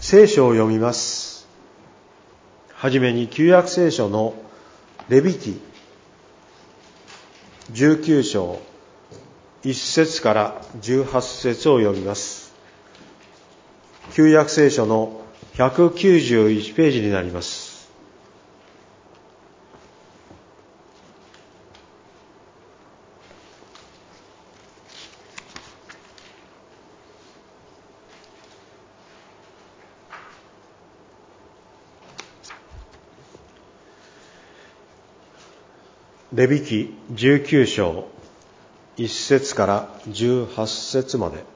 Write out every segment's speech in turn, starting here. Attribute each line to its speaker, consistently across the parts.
Speaker 1: 聖書を読みます。はじめに旧約聖書のレビ記19章1節から18節を読みます。旧約聖書の191ページになります。レビ記19章1節から18節まで。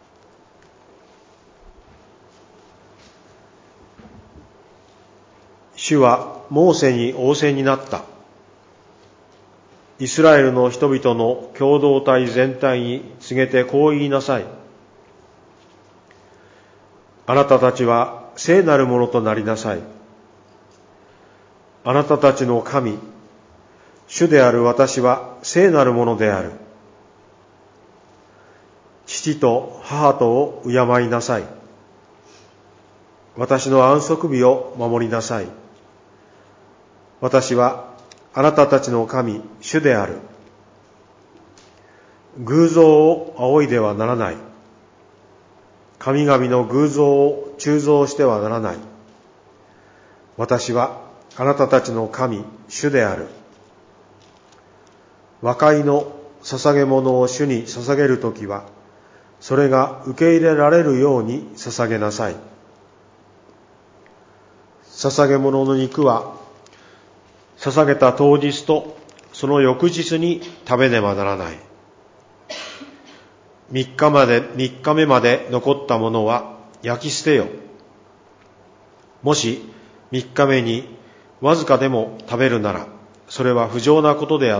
Speaker 1: 主はモーセに仰せになった。イスラエルの人々の共同体全体に告げてこう言いなさい。あなたたちは聖なるものとなりなさい。あなたたちの神、主である私は聖なるものである。父と母とを敬いなさい。私の安息日を守りなさい。私はあなたたちの神、主である。偶像を仰いではならない。神々の偶像を鋳造してはならない。私はあなたたちの神、主である。和解の捧げ物を主に捧げるときは、それが受け入れられるように捧げなさい。捧げ物の肉は、捧げた当日とその翌日に食べねばならない。3日目まで残ったものは焼き捨てよ。もし3日目にわずかでも食べるなら、それは不浄なことであって、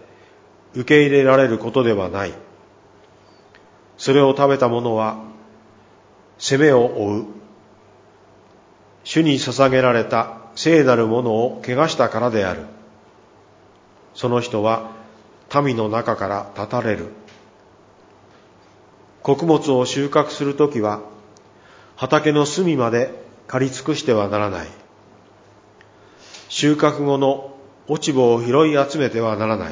Speaker 1: 受け入れられることではない。それを食べた者は責めを負う。主に捧げられた聖なるものを汚したからである。その人は民の中から断たれる。穀物を収穫するときは、畑の隅まで刈り尽くしてはならない。収穫後の落ち穂を拾い集めてはならない。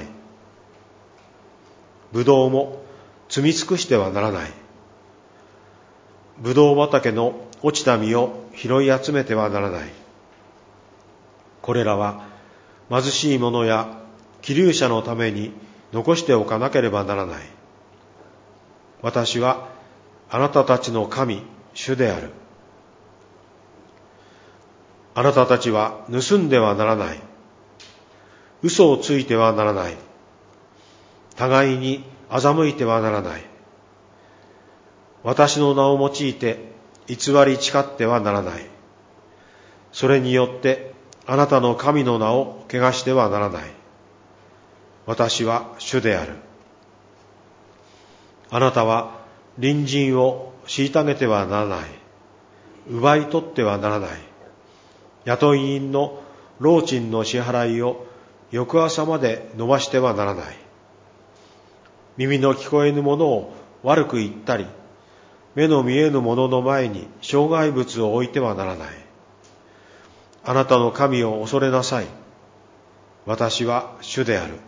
Speaker 1: ぶどうも摘み尽くしてはならない。ぶどう畑の落ちた実を拾い集めてはならない。これらは貧しい者や寄留者のために残しておかなければならない。私はあなたたちの神、主である。あなたたちは盗んではならない。嘘をついてはならない。互いに欺いてはならない。私の名を用いて偽り誓ってはならない。それによってあなたの神の名を汚してはならない。私は主である。あなたは隣人を虐げてはならない。奪い取ってはならない。雇い人の労賃の支払いを翌朝まで延ばしてはならない。耳の聞こえぬものを悪く言ったり、目の見えぬものの前に障害物を置いてはならない。あなたの神を恐れなさい。私は主である。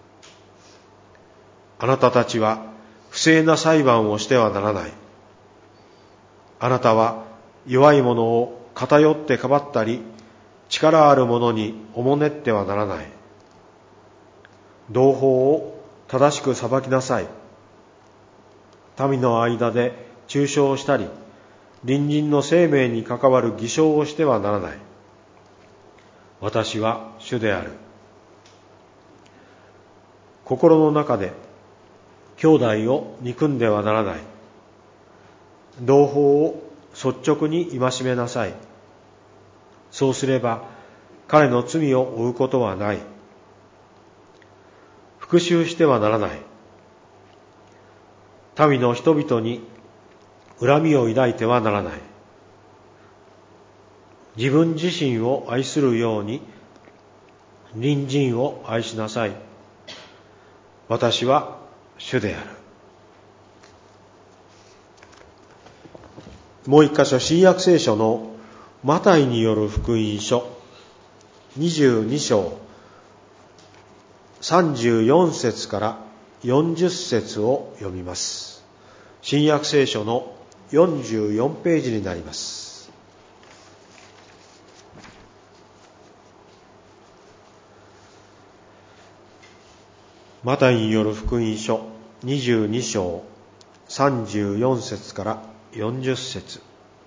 Speaker 1: あなたたちは不正な裁判をしてはならない。あなたは弱い者を偏ってかばったり、力ある者におもねってはならない。同胞を正しく裁きなさい。民の間で中傷をしたり、隣人の生命に関わる偽証をしてはならない。私は主である。心の中で兄弟を憎んではならない。同胞を率直に戒めなさい。そうすれば彼の罪を負うことはない。復讐してはならない。民の人々に恨みを抱いてはならない。自分自身を愛するように隣人を愛しなさい。私は主である。 もう一箇所、新約聖書のマタイによる福音書22章34節から40節を読みます。新約聖書の44ページになります。マタイによる福音書22章34節から40節。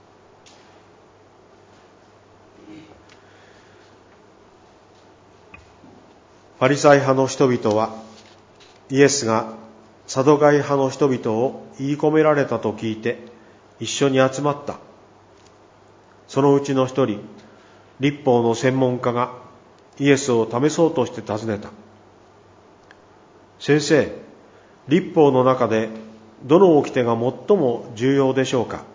Speaker 1: パリサイ派の人々はイエスがサドカイ派の人々を言い込められたと聞いて一緒に集まった。そのうちの一人、律法の専門家がイエスを試そうとして尋ねた。先生、律法の中でどの掟が最も重要でしょうか。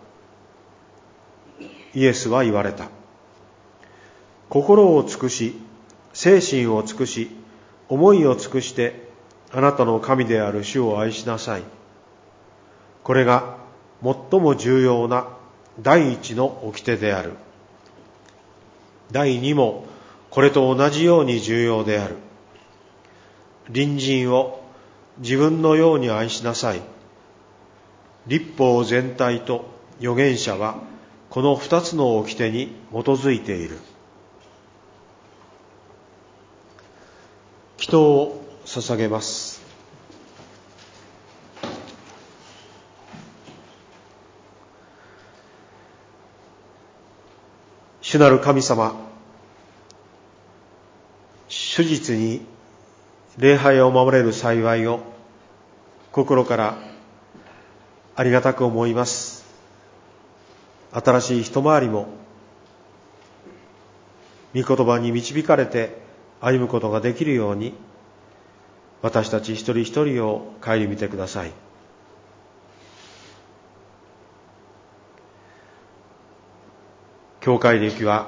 Speaker 1: イエスは言われた。心を尽くし、精神を尽くし、思いを尽くしてあなたの神である主を愛しなさい。これが最も重要な第一の掟である。第二もこれと同じように重要である。隣人を自分のように愛しなさい。律法全体と預言者はこの二つの掟に基づいている。祈祷を捧げます。主なる神様、主実に礼拝を守れる幸いを心からありがたく思います。新しい一回りも御言葉に導かれて歩むことができるように、私たち一人一人を顧みてください。教会歴は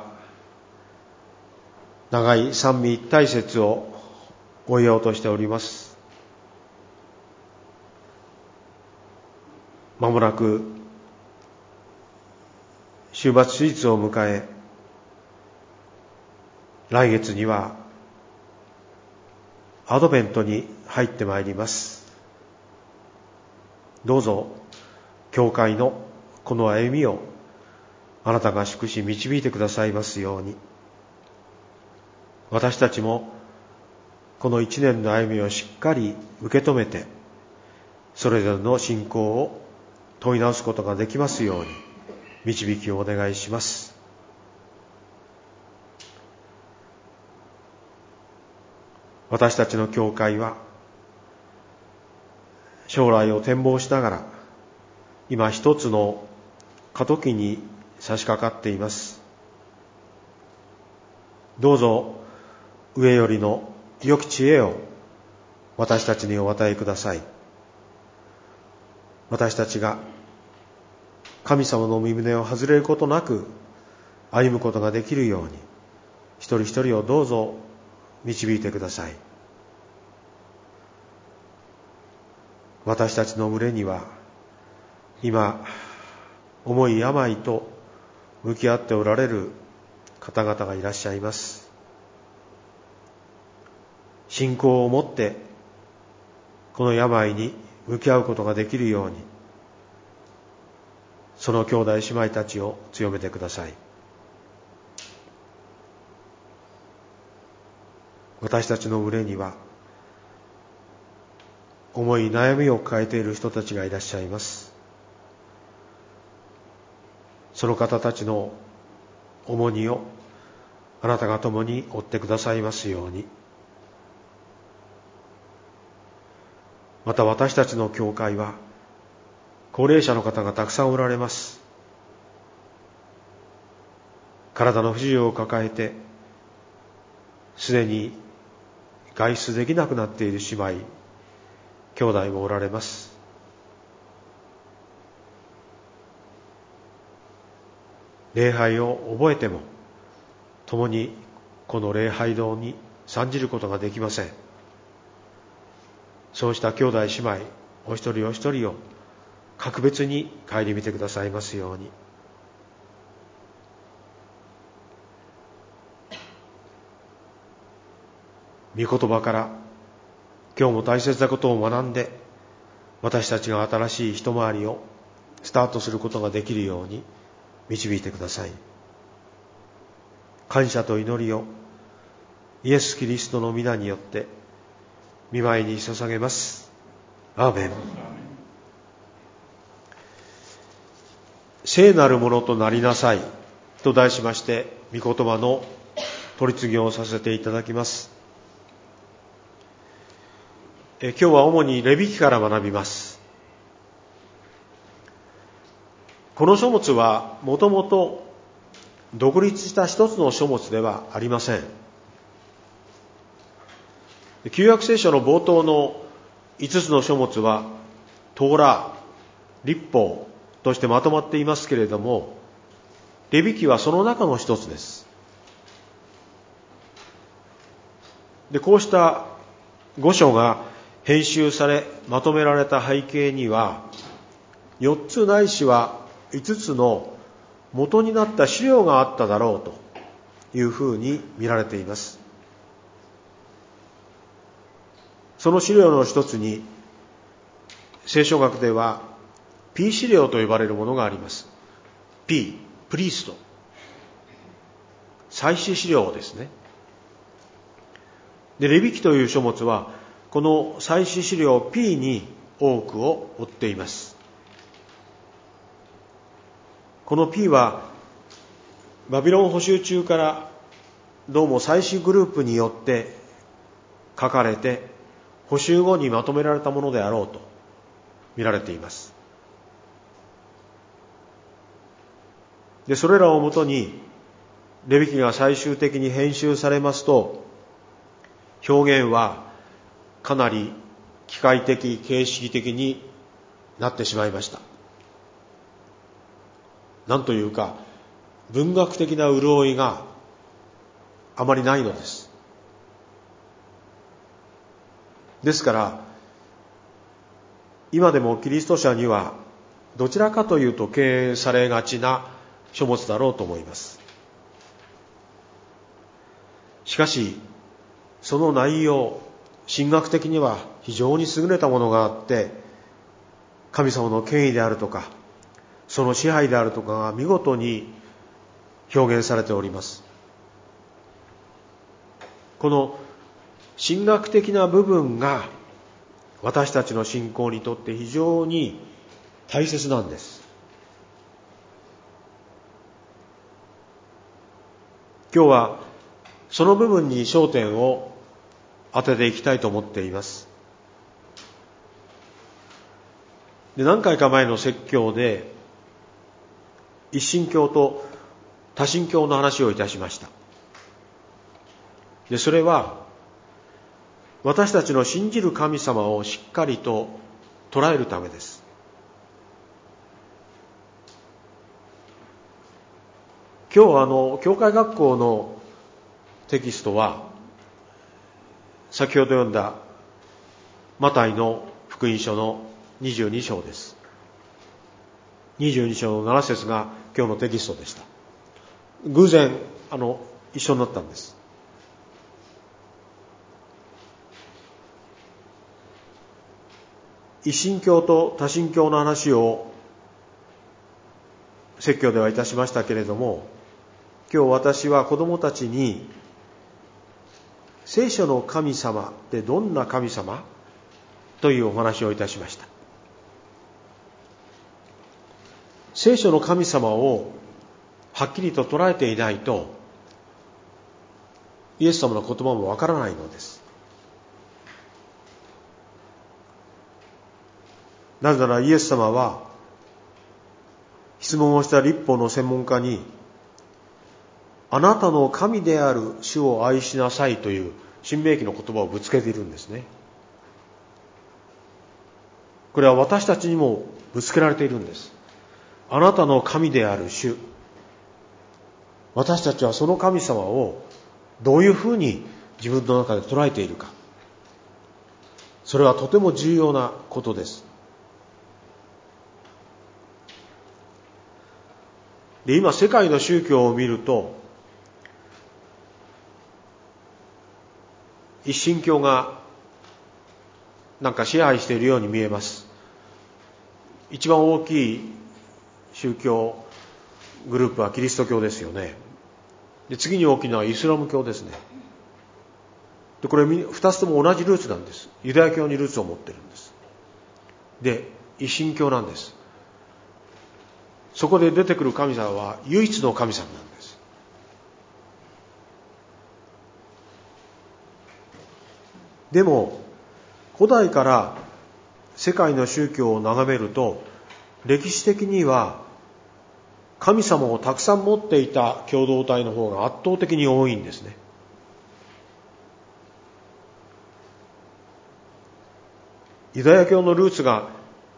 Speaker 1: 長い三位一体節を終えようとしております。まもなく終末主日を迎え、来月にはアドベントに入ってまいります。どうぞ教会のこの歩みをあなたが祝し導いてくださいますように、私たちもこの一年の歩みをしっかり受け止めて、それぞれの信仰を問い直すことができますように導きをお願いします。私たちの教会は将来を展望しながら今一つの過渡期に差し掛かっています。どうぞ上よりの良き知恵を私たちにお与えください。私たちが神様の御胸を外れることなく歩むことができるように、一人一人をどうぞ導いてください。私たちの群れには今重い病と向き合っておられる方々がいらっしゃいます。信仰を持ってこの病に向き合うことができるように、その兄弟姉妹たちを強めてください。私たちの群れには重い悩みを抱えている人たちがいらっしゃいます。その方たちの重荷をあなたが共に負ってくださいますように。また私たちの教会は高齢者の方がたくさんおられます。体の不自由を抱えてすでに外出できなくなっている姉妹兄弟もおられます。礼拝を覚えても共にこの礼拝堂に参じることができません。そうした兄弟姉妹お一人お一人を格別に顧みてくださいますように。 御言葉から今日も大切なことを学んで、私たちが新しい一回りをスタートすることができるように導いてください。感謝と祈りをイエス・キリストの皆によって御前に捧げます。アーメン。聖なるものとなりなさいと題しまして、御言葉の取り次ぎをさせていただきます。今日は主にレビ記から学びます。この書物はもともと独立した一つの書物ではありません。旧約聖書の冒頭の5つの書物はトーラー、律法としてまとまっていますけれども、レビ記はその中の一つです。で、こうした5書が編集されまとめられた背景には、4つないしは5つの元になった資料があっただろうというふうに見られています。その資料の一つに、聖書学では P 資料と呼ばれるものがあります。P、プリースト、祭司資料ですね。で、レビ記という書物はこの祭司資料 P に多くを追っています。この P はバビロン捕囚中からどうも祭司グループによって書かれて捕囚後にまとめられたものであろうと見られています。で、それらをもとにレビ記が最終的に編集されますと、表現はかなり機械的、形式的になってしまいました。なんというか、文学的な潤いがあまりないのです。ですから、今でもキリスト者にはどちらかというと敬遠されがちな書物だろうと思います。しかし、その内容、神学的には非常に優れたものがあって、神様の権威であるとか、その支配であるとかが見事に表現されております。この神学的な部分が私たちの信仰にとって非常に大切なんです。今日はその部分に焦点を当てていきたいと思っています。で、何回か前の説教で一神教と多神教の話をいたしました。で、それは私たちの信じる神様をしっかりと捉えるためです。今日教会学校のテキストは先ほど読んだマタイの福音書の22章です。22章の7節が今日のテキストでした。偶然一緒になったんです。一神教と多神教の話を説教ではいたしましたけれども、今日私は子どもたちに聖書の神様ってどんな神様というお話をいたしました。聖書の神様をはっきりと捉えていないと、イエス様の言葉もわからないのです。なぜならイエス様は質問をした律法の専門家に、あなたの神である主を愛しなさいという新明記の言葉をぶつけているんですね。これは私たちにもぶつけられているんです。あなたの神である主。私たちはその神様をどういうふうに自分の中で捉えているか。それはとても重要なことです。で、今世界の宗教を見ると、 一神教がなんか支配しているように見えます。一番大きい宗教グループはキリスト教ですよね。で、次に大きいのはイスラム教ですね。で、これ二つとも同じルーツなんです。ユダヤ教にルーツを持ってるんです。で、一神教なんです。そこで出てくる神様は唯一の神様なんです。でも古代から世界の宗教を眺めると、歴史的には神様をたくさん持っていた共同体の方が圧倒的に多いんですね。ユダヤ教のルーツが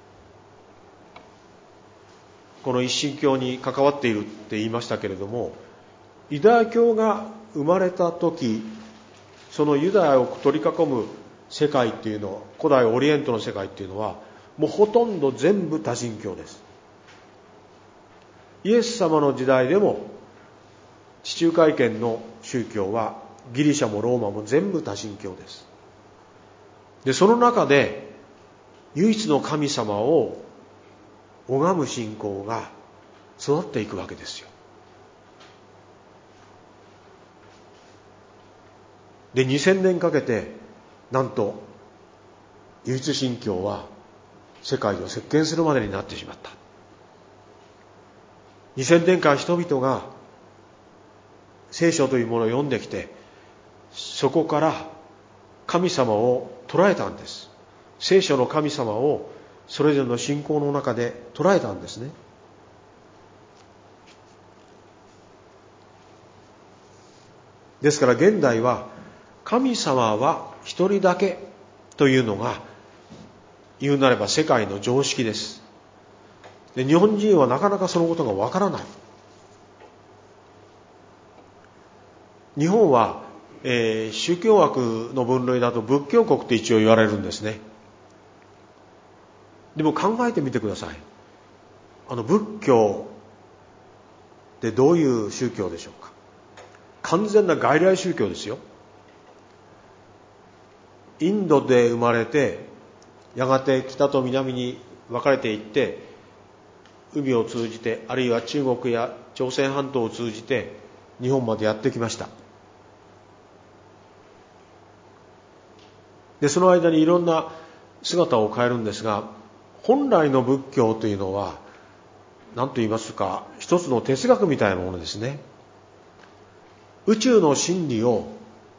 Speaker 1: この一神教に関わっているって言いましたけれども、ユダヤ教が生まれた時、そのユダヤを取り囲む世界っていうのは、古代オリエントの世界っていうのはもうほとんど全部多神教です。イエス様の時代でも地中海圏の宗教はギリシャもローマも全部多神教です。で、その中で唯一の神様を拝む信仰が育っていくわけですよ。で、2000年かけてなんと唯一神教は世界を席巻するまでになってしまった。2000年間人々が聖書というものを読んできて、そこから神様を捉えたんです。聖書の神様をそれぞれの信仰の中で捉えたんですね。ですから現代は神様は一人だけというのが言うなれば世界の常識です。で、日本人はなかなかそのことがわからない。日本は、宗教学の分類だと仏教国って一応言われるんですね。でも考えてみてください。仏教ってどういう宗教でしょうか。完全な外来宗教ですよ。インドで生まれて、やがて北と南に分かれていって、海を通じて、あるいは中国や朝鮮半島を通じて日本までやってきました。で、その間にいろんな姿を変えるんですが、本来の仏教というのは何と言いますか、一つの哲学みたいなものですね。宇宙の真理を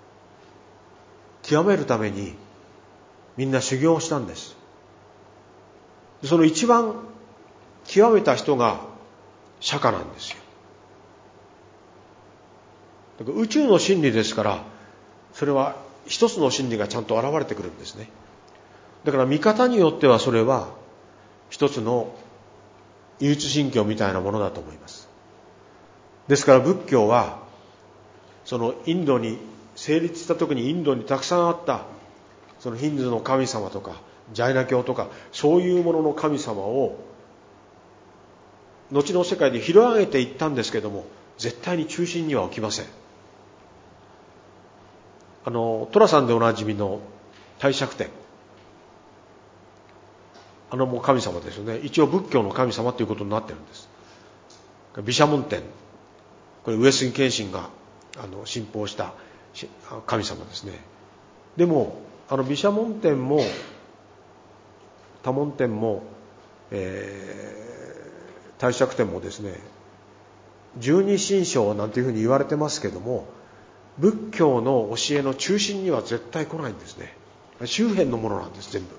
Speaker 1: 極めるためにみんな修行をしたんです。その一番極めた人が釈迦なんですよ。だから宇宙の真理ですから、それは一つの真理がちゃんと現れてくるんですね。だから見方によってはそれは一つの唯一神教みたいなものだと思います。ですから仏教はそのインドに成立した時にインドにたくさんあったそのヒンズーの神様とかジャイナ教とかそういうものの神様を後の世界で広げていったんですけども、絶対に中心には置きません。寅さんでおなじみの帝釈天、もう神様ですよね。一応仏教の神様ということになってるんです。毘沙門天、これ上杉謙信が信奉した神様ですね。でも毘沙門天も多聞天も、帝釈天もですね、十二神将なんていうふうに言われてますけども、仏教の教えの中心には絶対来ないんですね。周辺のものなんです、全部。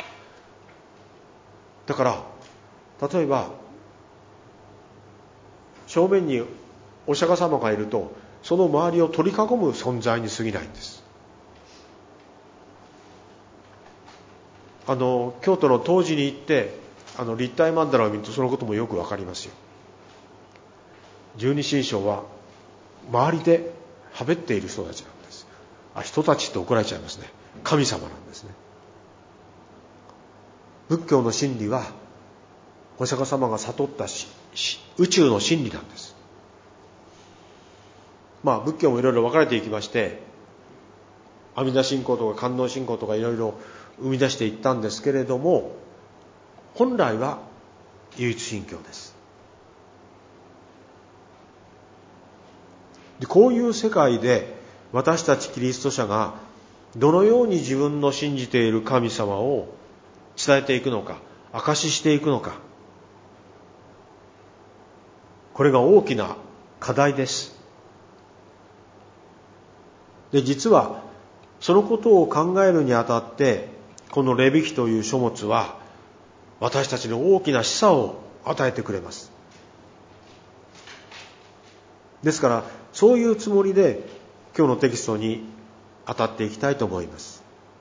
Speaker 1: だから例えば正面にお釈迦様がいると、その周りを取り囲む存在に過ぎないんです。京都の東寺に行って立体曼荼羅を見るとそのこともよくわかりますよ。十二神将は周りではべっている人たちなんです。人たちって怒られちゃいますね。神様なんですね。仏教の真理はお釈迦様が悟った宇宙の真理なんです。仏教もいろいろ分かれていきまして、 阿弥陀信仰とか観音信仰とかいろいろ生み出していったんですけれども、本来は唯一神教です。で、こういう世界で私たちキリスト者がどのように自分の信じている神様を伝えていくのか、証ししていくのか、これが大きな課題です。で、実はそのことを考えるにあたって、このレビ記という書物は私たちに大きな示唆を与えてくれます。ですからそういうつもりで今日のテキストに当たっていきたいと思います。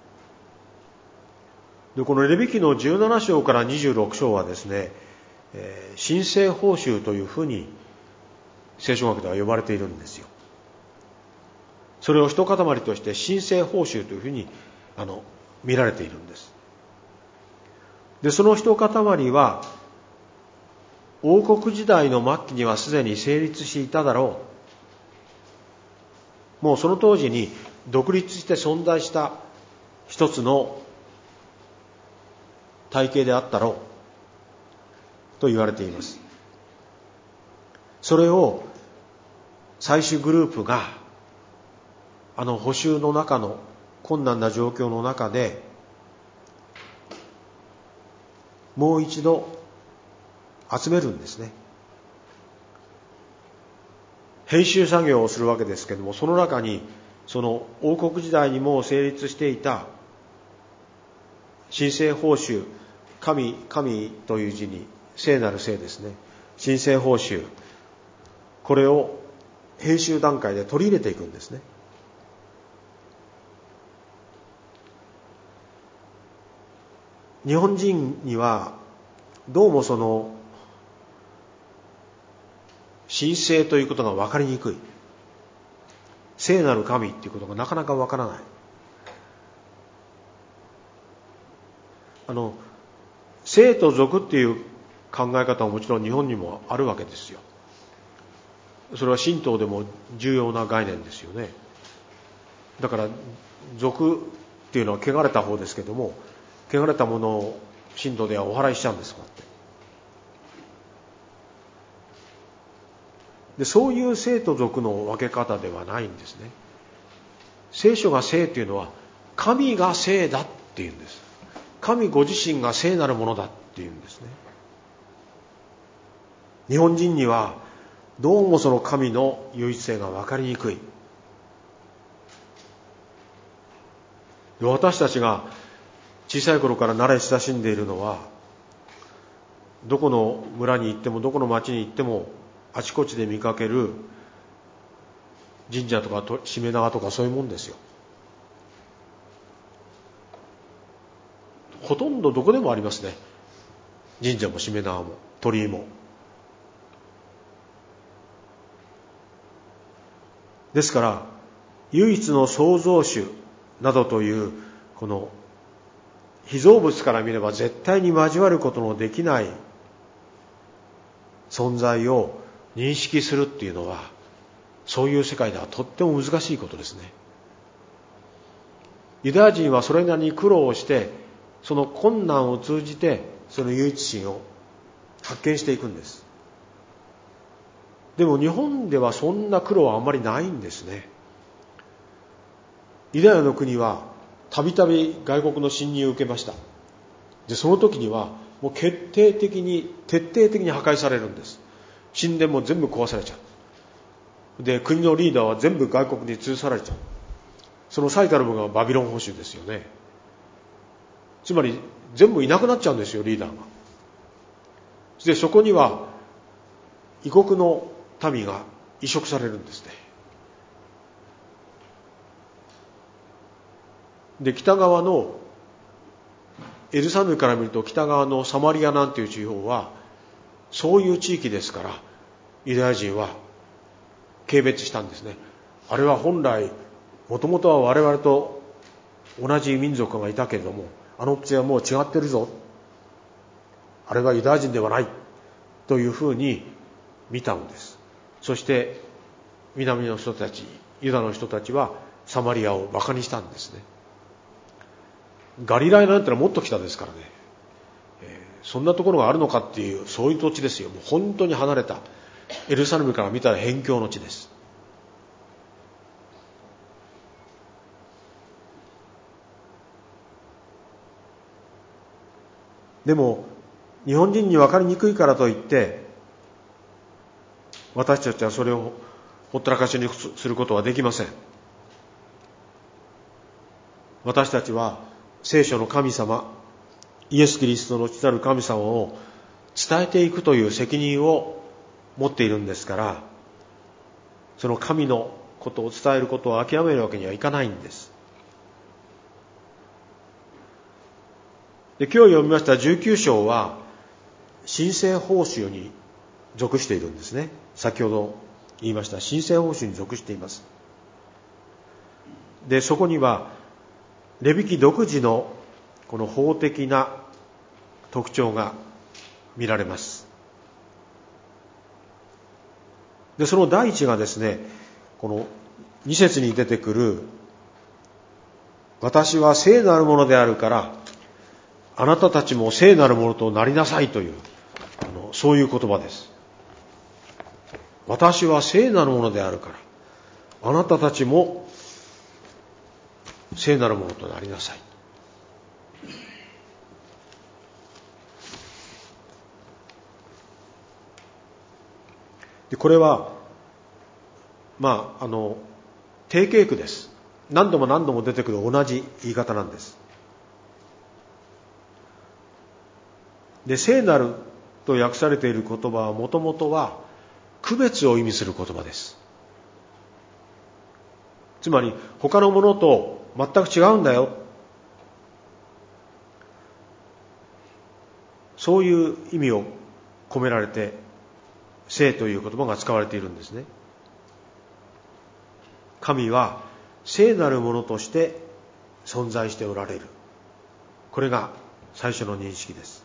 Speaker 1: で、このレビ記の17章から26章はですね、神聖報酬というふうに聖書学では呼ばれているんですよ。それを一塊として神聖報酬というふうに見られているんです。で、その一塊は王国時代の末期にはすでに成立していただろう。もうその当時に独立して存在した一つの体系であったろうと言われています。それを最終グループが補修の中の困難な状況の中でもう一度集めるんですね。編集作業をするわけですけれども、その中にその王国時代にも成立していた神聖報酬、神という字に聖なる聖ですね、神聖報酬、これを編集段階で取り入れていくんですね。日本人にはどうもその神聖ということが分かりにくい、聖なる神ということがなかなか分からない。聖と俗っていう考え方はもちろん日本にもあるわけですよ。それは神道でも重要な概念ですよね。だから俗っていうのは汚れた方ですけども、汚れたものを神道ではお祓いしちゃうんですもん。で、そういう聖と俗の分け方ではないんですね。聖書が聖というのは神が聖だっていうんです。神ご自身が聖なるものだっていうんですね。日本人にはどうもその神の唯一性が分かりにくい。私たちが小さい頃から慣れ親しんでいるのは、どこの村に行ってもどこの町に行ってもあちこちで見かける神社とかしめ縄とかそういうもんですよ。ほとんどどこでもありますね。神社もしめ縄も鳥居も。ですから唯一の創造主などというこの被造物から見れば絶対に交わることのできない存在を認識するっていうのは、そういう世界ではとっても難しいことですね。ユダヤ人はそれなりに苦労をして、その困難を通じてその唯一神を発見していくんです。でも日本ではそんな苦労はあんまりないんですね。ユダヤの国はたびたび外国の侵入を受けました。で、その時にはもう徹底的に破壊されるんです。神殿も全部壊されちゃう。で、国のリーダーは全部外国に移されちゃう。その最たるものがバビロン捕囚ですよね。つまり全部いなくなっちゃうんですよ、リーダーが。で、そこには異国の民が移植されるんですね。で、北側のエルサレムから見ると北側のサマリアなんていう地方はそういう地域ですから、ユダヤ人は軽蔑したんですね。あれは本来もともとは我々と同じ民族がいたけれども、あの地はもう違ってるぞ、あれはユダヤ人ではないというふうに見たのです。そして南の人たち、ユダの人たちはサマリアをバカにしたんですね。ガリラヤなんてのはもっと北ですからね、そんなところがあるのかっていう、そういう土地ですよ。もう本当に離れた、エルサレムから見たら辺境の地です。でも日本人に分かりにくいからといって私たちはそれをほったらかしにすることはできません。私たちは聖書の神様、イエス・キリストの父なる神様を伝えていくという責任を持っているんですから、その神のことを伝えることを諦めるわけにはいかないんです。で、今日読みました19章は神聖報酬に属しているんですね。先ほど言いました神聖報酬に属しています。で、そこにはレビ記独自のこの法的な特徴が見られます。で、その第一がですね、この2節に出てくる私は聖なるものであるからあなたたちも聖なるものとなりなさいというそういう言葉です。私は聖なるものであるからあなたたちも聖なるものとなりなさい。で、これは定型句です。何度も何度も出てくる同じ言い方なんです。で、聖なると訳されている言葉はもともとは区別を意味する言葉です。つまり他のものと全く違うんだよ、そういう意味を込められて聖という言葉が使われているんですね。神は聖なるものとして存在しておられる。これが最初の認識です。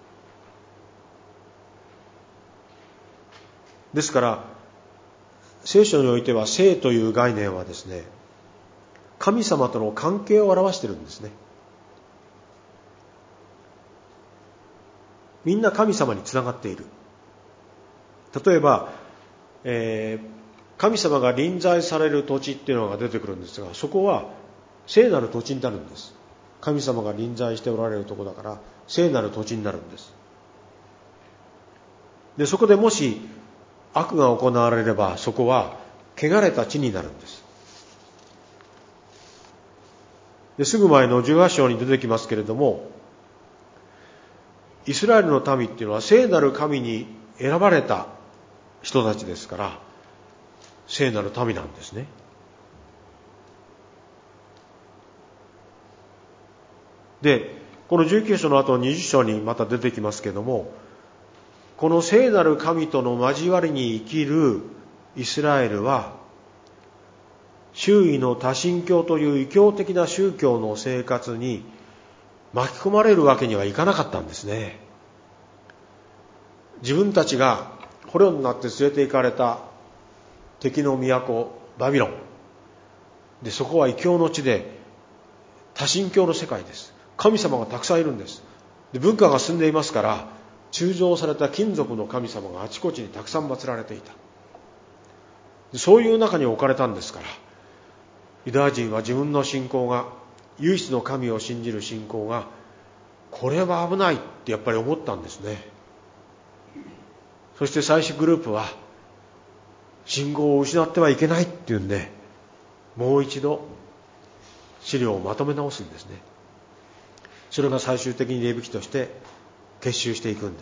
Speaker 1: ですから聖書においては聖という概念はですね、神様との関係を表しているんですね。みんな神様につながっている。例えば、神様が臨在される土地っていうのが出てくるんですが、そこは聖なる土地になるんです。神様が臨在しておられるところだから聖なる土地になるんです。で、そこでもし悪が行われればそこは汚れた地になるんです。ですぐ前の18章に出てきますけれども、イスラエルの民っていうのは聖なる神に選ばれた人たちですから聖なる民なんですね。で、この19章の後20章にまた出てきますけれども、この聖なる神との交わりに生きるイスラエルは周囲の多神教という異教的な宗教の生活に巻き込まれるわけにはいかなかったんですね。自分たちが捕虜になって連れて行かれた敵の都バビロンで、そこは異教の地で多神教の世界です。神様がたくさんいるんです。で、文化が進んでいますから鋳造された金属の神様があちこちにたくさん祀られていた。そういう中に置かれたんですから、ユダヤ人は自分の信仰が、唯一の神を信じる信仰がこれは危ないってやっぱり思ったんですね。そして最初グループは信仰を失ってはいけないっていうんで、もう一度資料をまとめ直すんですね。それが最終的にレビ記として結集していくんです。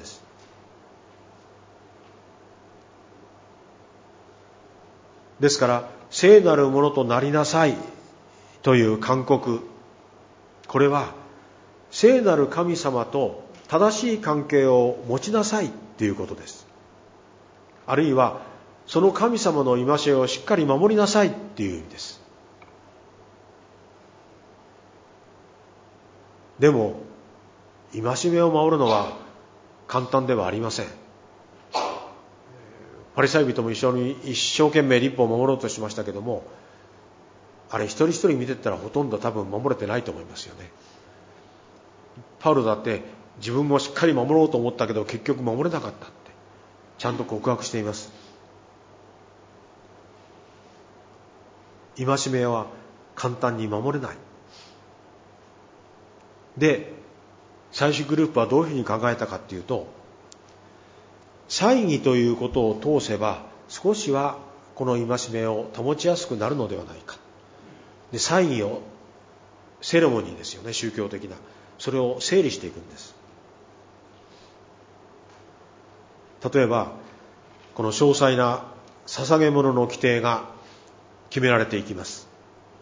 Speaker 1: ですから聖なるものとなりなさいという勧告、これは聖なる神様と正しい関係を持ちなさいということです。あるいはその神様の戒めをしっかり守りなさいっていう意味です。でも戒めを守るのは簡単ではありません。パリサイ人も一生懸命律法を守ろうとしましたけども、 あれ一人一人見てったらほとんど多分守れてないと思いますよね。パウロだって自分もしっかり守ろうと思ったけど結局守れなかったってちゃんと告白しています。戒めは簡単に守れない。で、最終グループはどういうふうに考えたかっていうと、祭儀ということを通せば少しはこの戒めを保ちやすくなるのではないか。で、祭儀をセレモニーですよね、宗教的な、それを整理していくんです。例えばこの詳細な捧げ物の規定が決められていきます。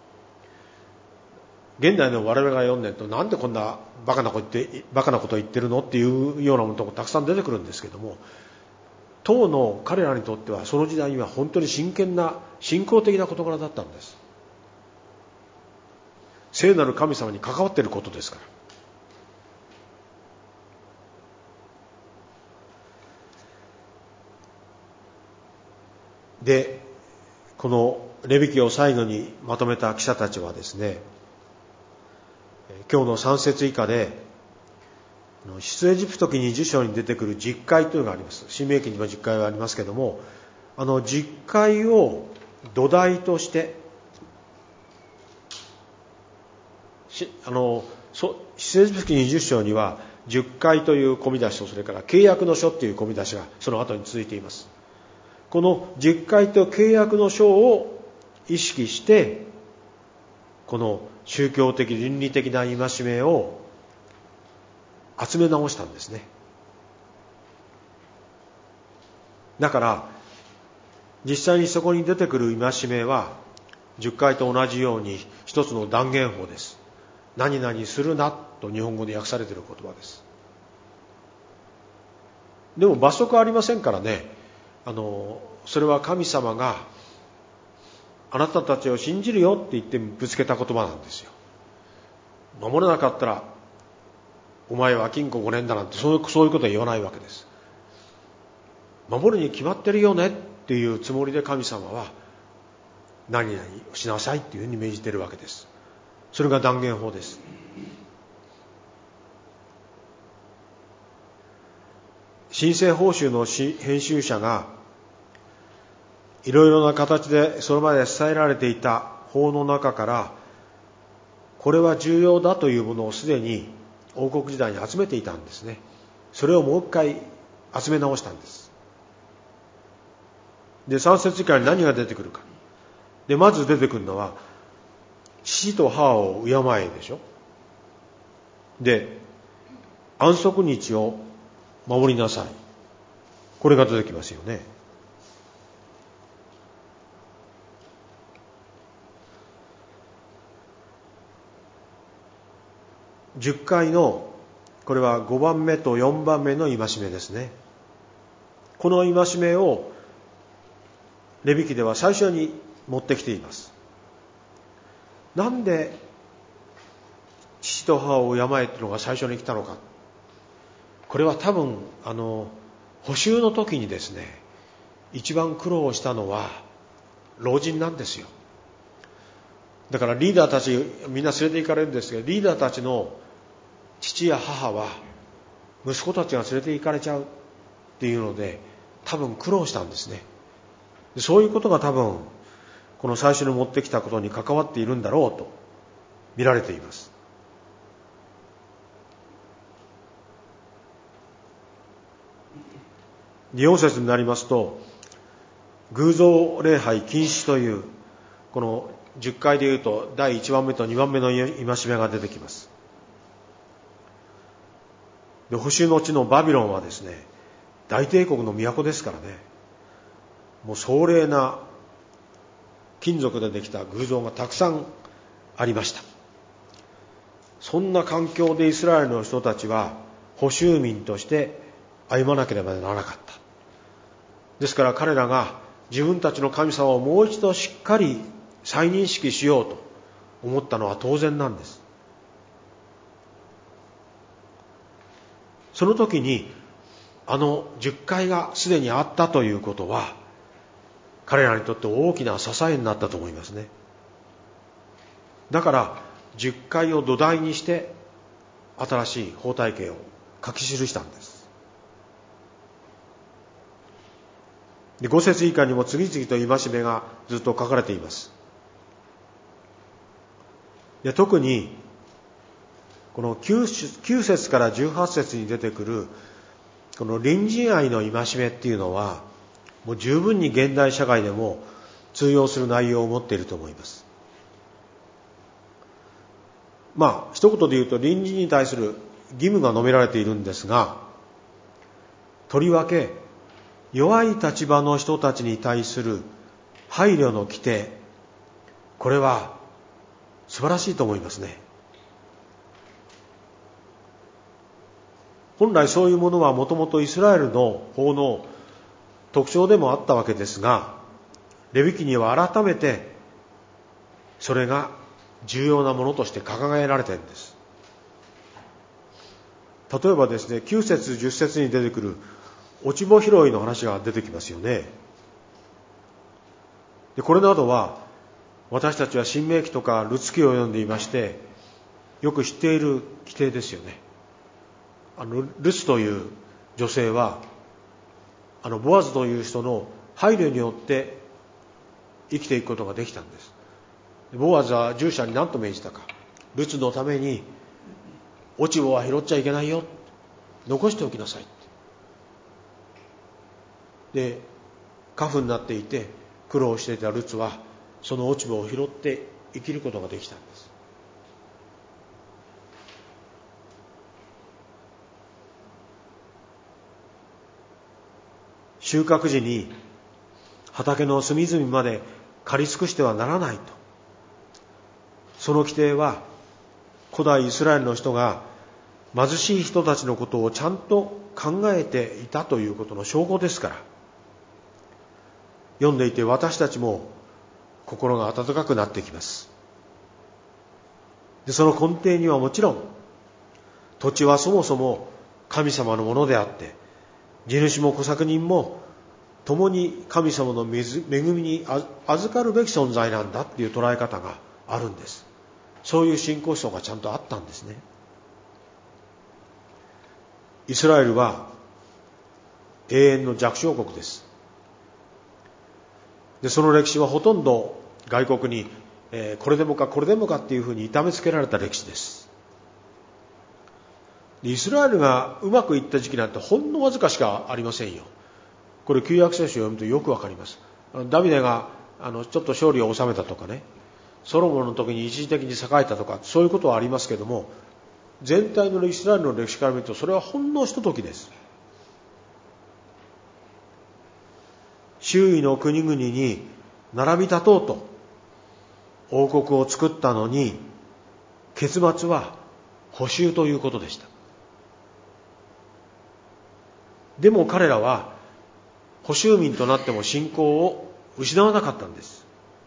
Speaker 1: 現代の我々が読んでると、なんでこんなバカなこと言ってるのっていうようなものがたくさん出てくるんですけども、当の彼らにとってはその時代には本当に真剣な信仰的な事柄だったんです。聖なる神様に関わっていることですから。で、このレビ記を最後にまとめた記者たちはですね、今日の3節以下で出エジプト記20章に出てくる十戒というのがあります。申命記にも十戒はありますけども、十戒を土台として出エジプト記20章には十戒という込み出しと、それから契約の書という込み出しがその後に続いています。この十戒と契約の書を意識して、この宗教的倫理的な戒めを集め直したんですね。だから実際にそこに出てくる戒めは十戒と同じように一つの断言法です。何々するなと日本語で訳されている言葉です。でも罰則はありませんからね。それは神様があなたたちを信じるよって言ってぶつけた言葉なんですよ。守れなかったらお前は禁錮5年だなんてそういうことは言わないわけです。守るに決まってるよねっていうつもりで神様は何々しなさいっていうふうに命じているわけです。それが断言法です。新生報酬の編集者がいろいろな形でそれまで伝えられていた法の中からこれは重要だというものをすでに王国時代に集めていたんですね。それをもう一回集め直したんです。で、3節以下に何が出てくるか。で、まず出てくるのは父と母を敬えでしょ。で、安息日を守りなさい。これが出てきますよね。10回のこれは5番目と4番目の戒めですね。この戒めをレビ記では最初に持ってきています。なんで父と母を敬えというのが最初に来たのか。これは多分補修の時にですね、一番苦労したのは老人なんですよ。だからリーダーたちみんな連れて行かれるんですけど、リーダーたちの父や母は息子たちが連れて行かれちゃうっていうので多分苦労したんですね。そういうことが多分この最初に持ってきたことに関わっているんだろうと見られています。4節になりますと、偶像礼拝禁止というこの10回でいうと第1番目と2番目の戒めが出てきます。で、補修の地のバビロンはですね、大帝国の都ですからね、もう壮麗な金属でできた偶像がたくさんありました。そんな環境でイスラエルの人たちは補修民として歩まなければならなかった。ですから彼らが自分たちの神様をもう一度しっかり再認識しようと思ったのは当然なんです。その時に10回がすでにあったということは彼らにとって大きな支えになったと思いますね。 だから10回を土台にして新しい法体系を書き記したんです。で、5節以下にも次々と戒めがずっと書かれています。で、特にこの 9節から18節に出てくるこの隣人愛の戒めっていうのは、もう十分に現代社会でも通用する内容を持っていると思います。一言で言うと隣人に対する義務が述べられているんですが、とりわけ弱い立場の人たちに対する配慮の規定、これは素晴らしいと思いますね。本来そういうものはもともとイスラエルの法の特徴でもあったわけですが、レビ記には改めてそれが重要なものとして掲げられているんです。例えばですね、9節10節に出てくる落ち穂拾いの話が出てきますよね。で、これなどは私たちは新明記とかルツ記を読んでいましてよく知っている規定ですよね。ルツという女性はボアズという人の配慮によって生きていくことができたんです。ボアズは従者に何と命じたか。ルツのために落ち穂は拾っちゃいけないよ、残しておきなさい。で、寡婦になっていて苦労していたルツはその落ち葉を拾って生きることができたんです。収穫時に畑の隅々まで刈り尽くしてはならないと。その規定は古代イスラエルの人が貧しい人たちのことをちゃんと考えていたということの証拠ですから、読んでいて私たちも心が温かくなってきます。で、その根底にはもちろん土地はそもそも神様のものであって、地主も小作人も共に神様の恵みに預かるべき存在なんだっていう捉え方があるんです。そういう信仰思想がちゃんとあったんですね。イスラエルは永遠の弱小国です。で、その歴史はほとんど外国に、これでもかこれでもかっていうふうに痛めつけられた歴史です。で、イスラエルがうまくいった時期なんてほんのわずかしかありませんよ。これ旧約聖書を読むとよくわかります。ダビデがちょっと勝利を収めたとかね、ソロモンの時に一時的に栄えたとか、そういうことはありますけども、全体のイスラエルの歴史から見るとそれはほんのひとときです。周囲の国々に並び立とうと王国を作ったのに、結末は捕囚ということでした。でも彼らは捕囚民となっても信仰を失わなかったんです。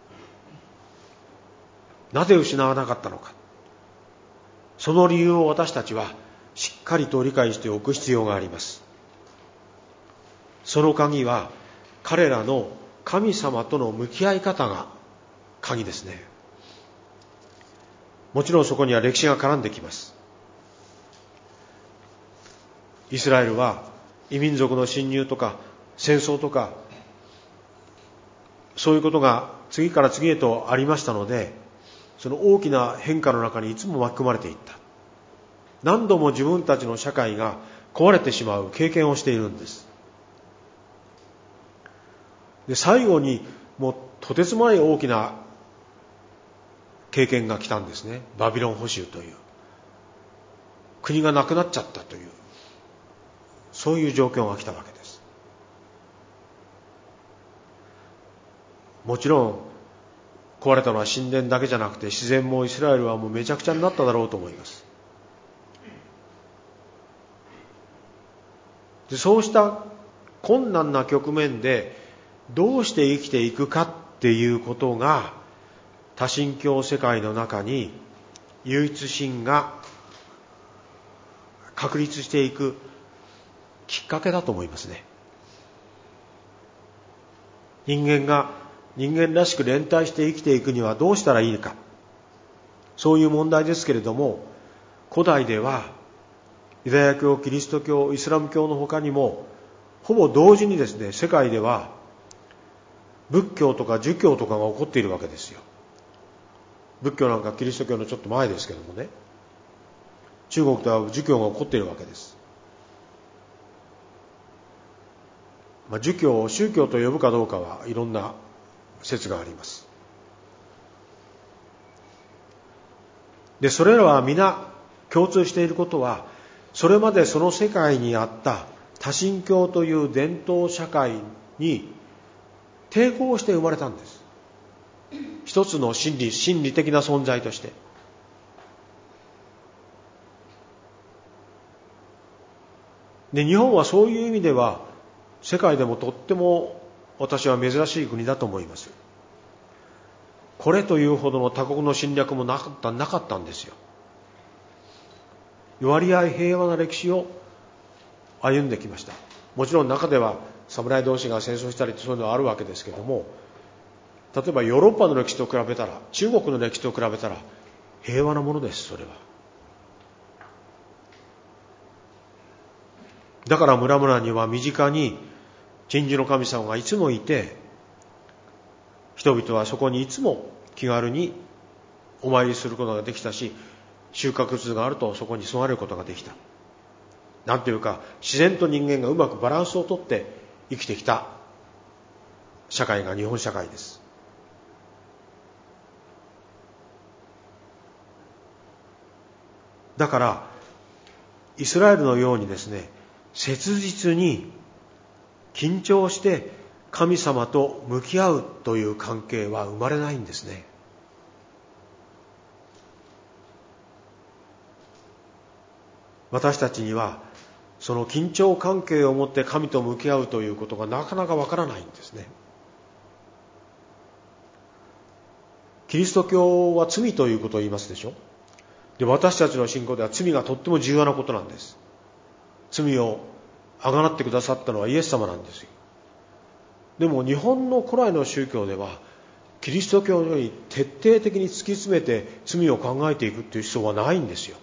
Speaker 1: なぜ失わなかったのか。その理由を私たちはしっかりと理解しておく必要があります。その鍵は彼らの神様との向き合い方が鍵ですね。もちろんそこには歴史が絡んできます。イスラエルは異民族の侵入とか戦争とかそういうことが次から次へとありましたので、その大きな変化の中にいつも巻き込まれていった。何度も自分たちの社会が壊れてしまう経験をしているんです。で、最後にもうとてつもない大きな経験が来たんですね。バビロン捕囚という国がなくなっちゃったという、そういう状況が来たわけです。もちろん壊れたのは神殿だけじゃなくて、自然もイスラエルはもうめちゃくちゃになっただろうと思います。で、そうした困難な局面でどうして生きていくかっていうことが、多神教世界の中に唯一神が確立していくきっかけだと思いますね。人間が人間らしく連帯して生きていくにはどうしたらいいか。 そういう問題ですけれども、古代ではユダヤ教、キリスト教、イスラム教の他にもほぼ同時にですね、世界では仏教とか儒教とかが起こっているわけですよ。仏教なんかキリスト教のちょっと前ですけどもね、中国では儒教が起こっているわけです。儒教を宗教と呼ぶかどうかはいろんな説があります。で、それらは皆共通していることは、それまでその世界にあった多神教という伝統社会に抵抗して生まれたんです。一つの心理的な存在として。で、日本はそういう意味では世界でもとっても私は珍しい国だと思います。これというほどの他国の侵略もなかったんですよ。割合平和な歴史を歩んできました。もちろん中では侍同士が戦争したりそういうのはあるわけですけども、例えばヨーロッパの歴史と比べたら、中国の歴史と比べたら平和なものです。それはだから村々には身近に鎮守の神様がいつもいて、人々はそこにいつも気軽にお参りすることができたし、収穫物があるとそこに備えることができた。なんていうか、自然と人間がうまくバランスをとって生きてきた社会が日本社会です。だからイスラエルのようにですね、切実に緊張して神様と向き合うという関係は生まれないんですね。私たちにはその緊張関係を持って神と向き合うということがなかなかわからないんですね。キリスト教は罪ということを言いますでしょ。で、私たちの信仰では罪がとっても重要なことなんです。罪をあがなってくださったのはイエス様なんですよ。でも日本の古来の宗教ではキリスト教のように徹底的に突き詰めて罪を考えていくという必要はないんですよ。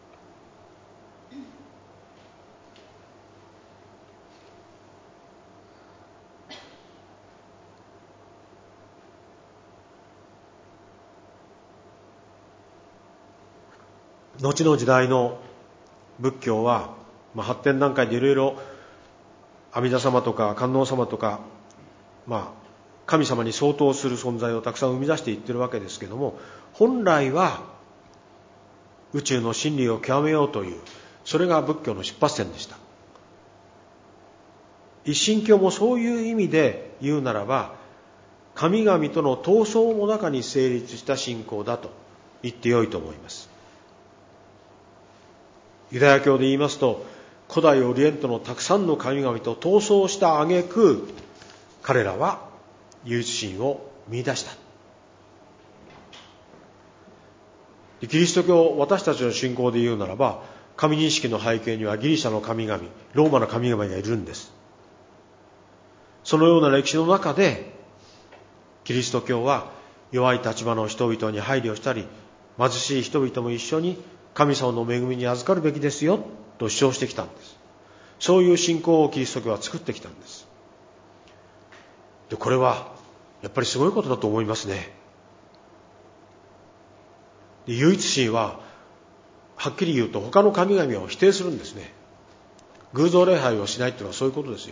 Speaker 1: 後の時代の仏教は、発展段階でいろいろ阿弥陀様とか観音様とか、神様に相当する存在をたくさん生み出していってるわけですけども、本来は宇宙の真理を極めようという、それが仏教の出発点でした。一神教もそういう意味で言うならば、神々との闘争の中に成立した信仰だと言ってよいと思います。ユダヤ教で言いますと、古代オリエントのたくさんの神々と闘争した挙句、彼らは唯一神を見出した。キリスト教、私たちの信仰で言うならば、神認識の背景にはギリシャの神々、ローマの神々がいるんです。そのような歴史の中で、キリスト教は弱い立場の人々に配慮したり、貧しい人々も一緒に神様の恵みに預かるべきですよと主張してきたんです。そういう信仰をキリスト教は作ってきたんです。で、これはやっぱりすごいことだと思いますね。で、唯一神ははっきり言うと他の神々を否定するんですね。偶像礼拝をしないというのはそういうことですよ。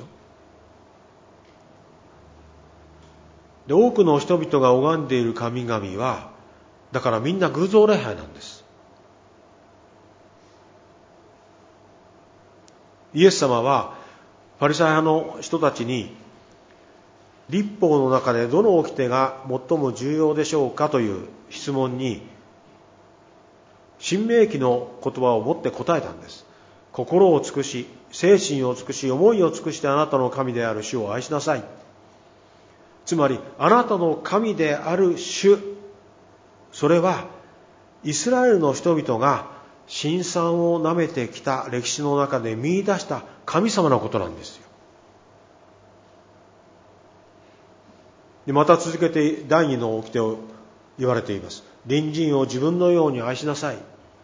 Speaker 1: で、多くの人々が拝んでいる神々はだからみんな偶像礼拝なんです。イエス様はパリサイ派の人たちに、律法の中でどの掟が最も重要でしょうかという質問に新明記の言葉を持って答えたんです。心を尽くし、精神を尽くし、思いを尽くしてあなたの神である主を愛しなさい。つまりあなたの神である主、それはイスラエルの人々が辛酸をなめてきた歴史の中で見出した神様のことなんですよ。で、また続けて第二の掟を言われています。 隣人を自分のように愛しなさい。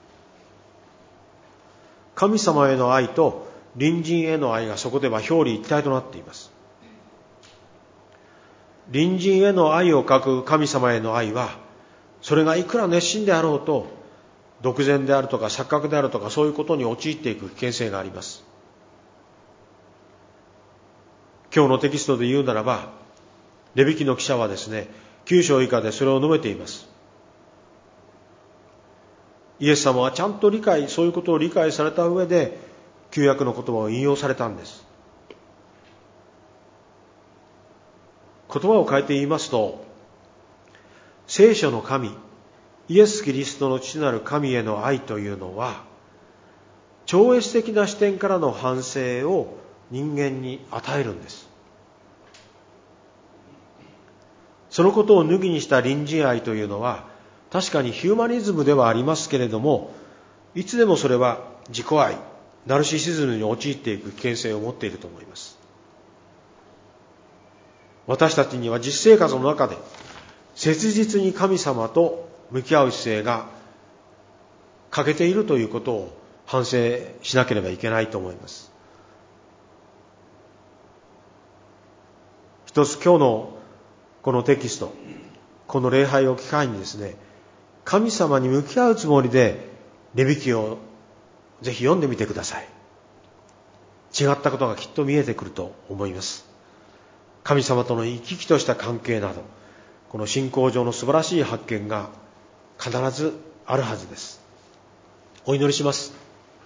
Speaker 1: 神様への愛と隣人への愛がそこでは表裏一体となっています。隣人への愛を欠く神様への愛は、それがいくら熱心であろうと、独善であるとか錯覚であるとか、そういうことに陥っていく危険性があります。今日のテキストで言うならば、レビ記の記者はですね、9章以下でそれを述べています。イエス様はちゃんとそういうことを理解された上で、旧約の言葉を引用されたんです。言葉を変えて言いますと、聖書の神、イエス・キリストの父なる神への愛というのは、超越的な視点からの反省を人間に与えるんです。そのことを脱ぎにした隣人愛というのは、確かにヒューマニズムではありますけれども、いつでもそれは自己愛、ナルシシズムに陥っていく危険性を持っていると思います。私たちには実生活の中で切実に神様と向き合う姿勢が欠けているということを反省しなければいけないと思います。一つ今日のこのテキスト、この礼拝を機会にですね、神様に向き合うつもりでレビ記をぜひ読んでみてください。違ったことがきっと見えてくると思います。神様との生き生きとした関係など、この信仰上の素晴らしい発見が必ずあるはずです。お祈りします。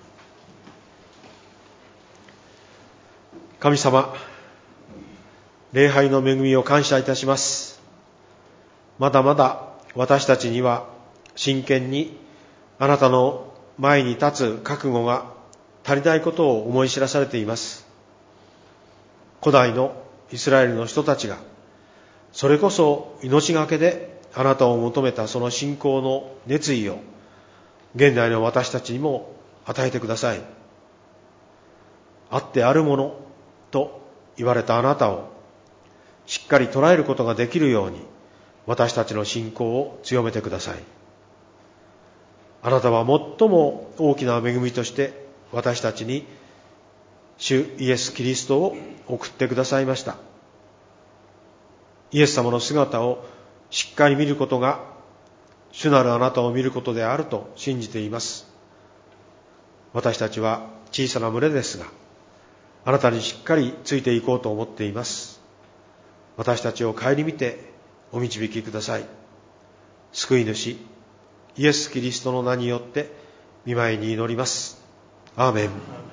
Speaker 1: 神様、礼拝の恵みを感謝いたします。まだまだ私たちには真剣にあなたの前に立つ覚悟が足りないことを思い知らされています。古代のイスラエルの人たちがそれこそ命がけであなたを求めたその信仰の熱意を現代の私たちにも与えてください。あってあるものと言われたあなたをしっかり捉えることができるように私たちの信仰を強めてください。あなたは最も大きな恵みとして私たちに主イエス・キリストを送ってくださいました。イエス様の姿をしっかり見ることが主なるあなたを見ることであると信じています。私たちは小さな群れですが、あなたにしっかりついていこうと思っています。私たちを顧みてお導きください。救い主イエス・キリストの名によって御前に祈ります。アーメン。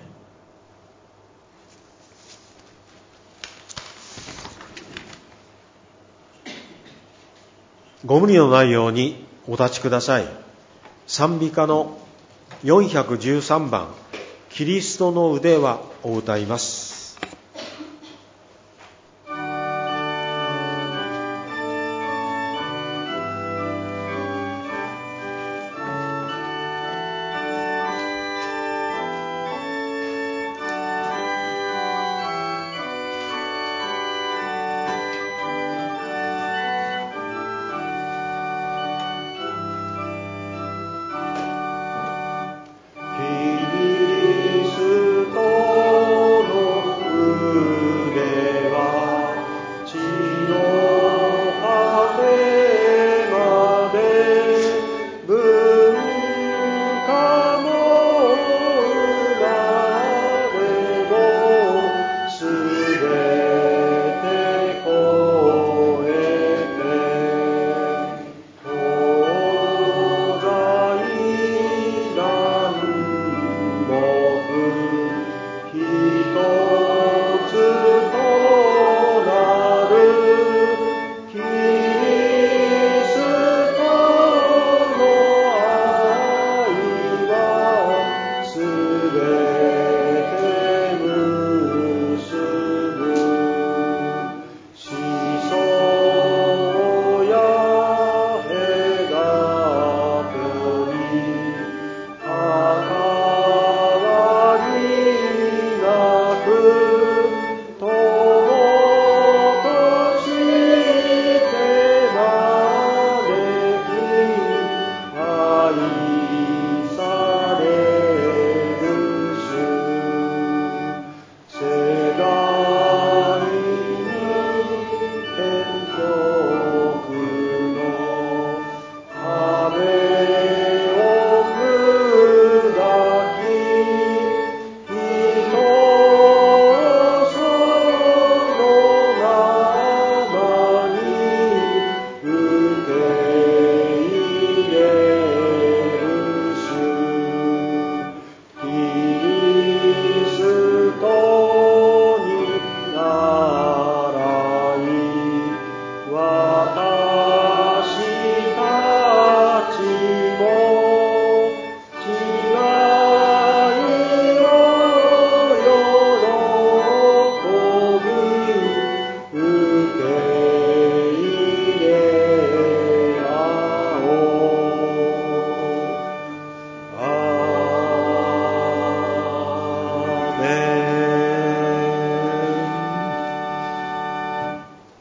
Speaker 1: ご無理のないようにお立ちください。賛美歌の413番、キリストの腕はを歌います。